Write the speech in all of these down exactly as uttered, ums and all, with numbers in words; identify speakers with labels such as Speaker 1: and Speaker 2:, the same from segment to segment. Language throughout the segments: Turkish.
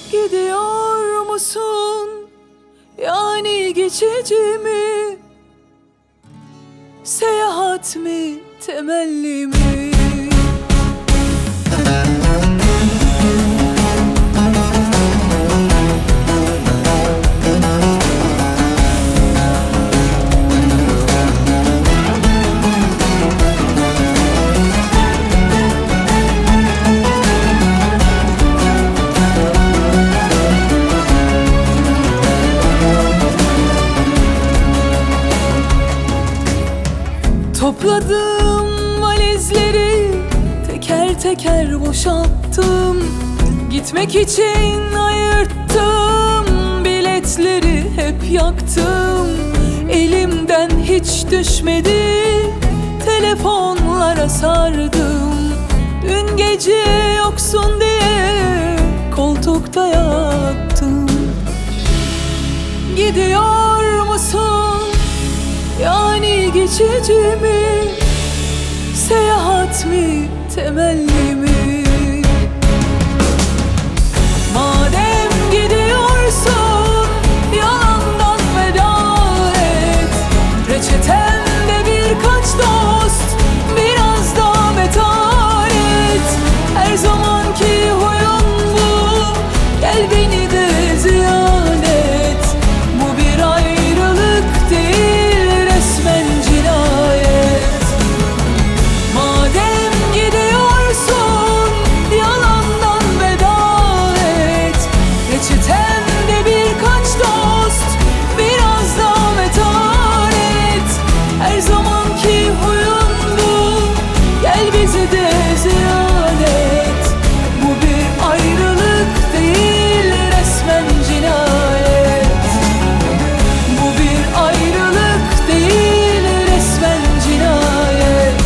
Speaker 1: Gidiyor musun? Yani geçici mi? Seyahat mi, temelli mi? Topladım valizleri, teker teker boşalttım. Gitmek için ayırttım, biletleri hep yaktım. Elimden hiç düşmedi, telefonlara sardım. Dün gece yoksun diye koltukta yattım. Gidiyor musun? Yani geçici mi? Seyahat mi, temelli mi? Madem gidiyorsun, yalandan veda et. Reçetemde birkaç dost, biraz daha beter et. Her zamanki huyun bu, gel beni de ziyan et. Bu bir ayrılık değil, resmen cinayet. Madem gidiyorsun, yalandan veda et. Reçetemde birkaç dost, biraz daha metar et. Her zamanki huyun bu, gel bizi de ziyan et. Bu bir ayrılık değil, resmen cinayet. Bu bir ayrılık değil, resmen cinayet.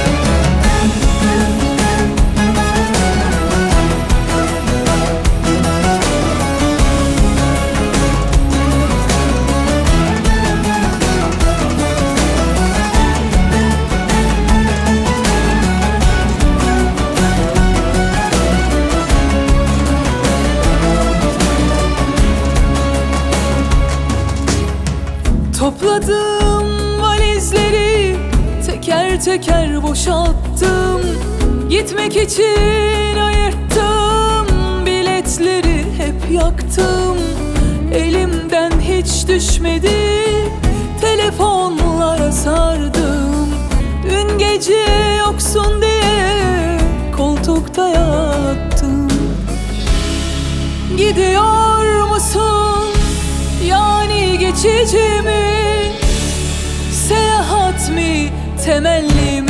Speaker 1: Topladım valizleri, teker teker boşalttım. Gitmek için ayırttım, biletleri hep yaktım. Elimden hiç düşmedi, telefonlara sardım. Dün gece yoksun diye koltukta yattım. Gidiyor musun? Yani geçici mi? Seyahat mi, temelli mi?